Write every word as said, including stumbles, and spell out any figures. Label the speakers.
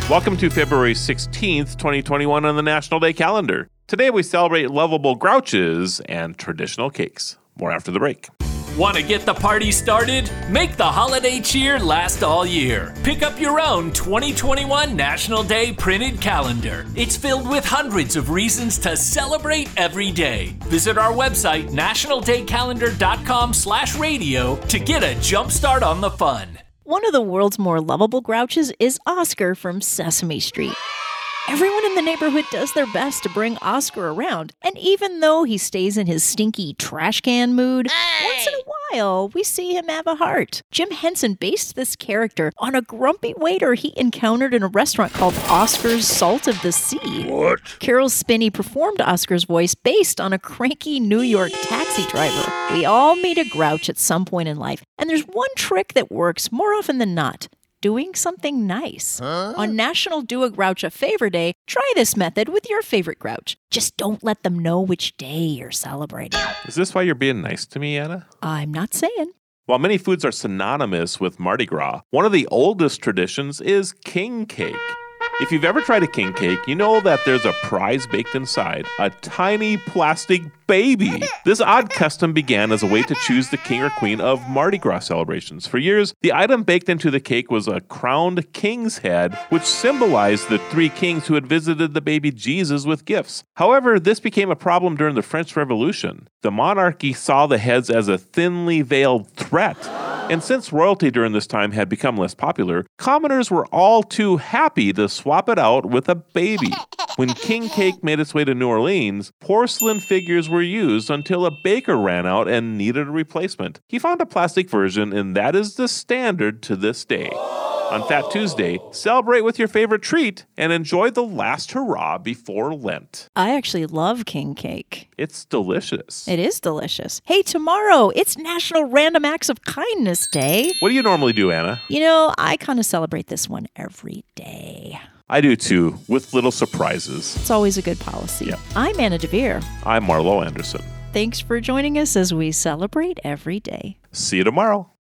Speaker 1: Welcome to February sixteenth, twenty twenty-one on the National Day calendar. Today we celebrate lovable grouches and traditional cakes. More after the break.
Speaker 2: Want to get the party started? Make the holiday cheer last all year. Pick up your own twenty twenty-one National Day printed calendar. It's filled with hundreds of reasons to celebrate every day. Visit our website, national day calendar dot com slash radio to get a jump start on the fun.
Speaker 3: One of the world's more lovable grouches is Oscar from Sesame Street. Everyone in the neighborhood does their best to bring Oscar around, and even though he stays in his stinky trash can mood, hey! once in a while, we see him have a heart. Jim Henson based this character on a grumpy waiter he encountered in a restaurant called Oscar's Salt of the Sea.
Speaker 1: What?
Speaker 3: Carol Spinney performed Oscar's voice based on a cranky New York taxi driver. We all meet a grouch at some point in life, and there's one trick that works more often than not. Doing something nice. Huh? On National Do a Grouch a Favor Day, try this method with your favorite grouch. Just don't let them know which day you're celebrating.
Speaker 1: Is this why you're being nice to me, Anna?
Speaker 3: I'm not saying.
Speaker 1: While many foods are synonymous with Mardi Gras, one of the oldest traditions is king cake. If you've ever tried a king cake, you know that there's a prize baked inside, a tiny plastic baby. This odd custom began as a way to choose the king or queen of Mardi Gras celebrations. For years, the item baked into the cake was a crowned king's head, which symbolized the three kings who had visited the baby Jesus with gifts. However, this became a problem during the French Revolution. The monarchy saw the heads as a thinly veiled threat. And since royalty during this time had become less popular, commoners were all too happy to swap it out with a baby. When king cake made its way to New Orleans, porcelain figures were used until a baker ran out and needed a replacement. He found a plastic version, and that is the standard to this day. On Fat Tuesday, celebrate with your favorite treat and enjoy the last hurrah before Lent.
Speaker 3: I actually love king cake.
Speaker 1: It's delicious.
Speaker 3: It is delicious. Hey, tomorrow, it's National Random Acts of Kindness Day.
Speaker 1: What do you normally do, Anna?
Speaker 3: You know, I kind of celebrate this one every day.
Speaker 1: I do too, with little surprises.
Speaker 3: It's always a good policy.
Speaker 1: Yep.
Speaker 3: I'm Anna DeVere.
Speaker 1: I'm Marlo Anderson.
Speaker 3: Thanks for joining us as we celebrate every day.
Speaker 1: See you tomorrow.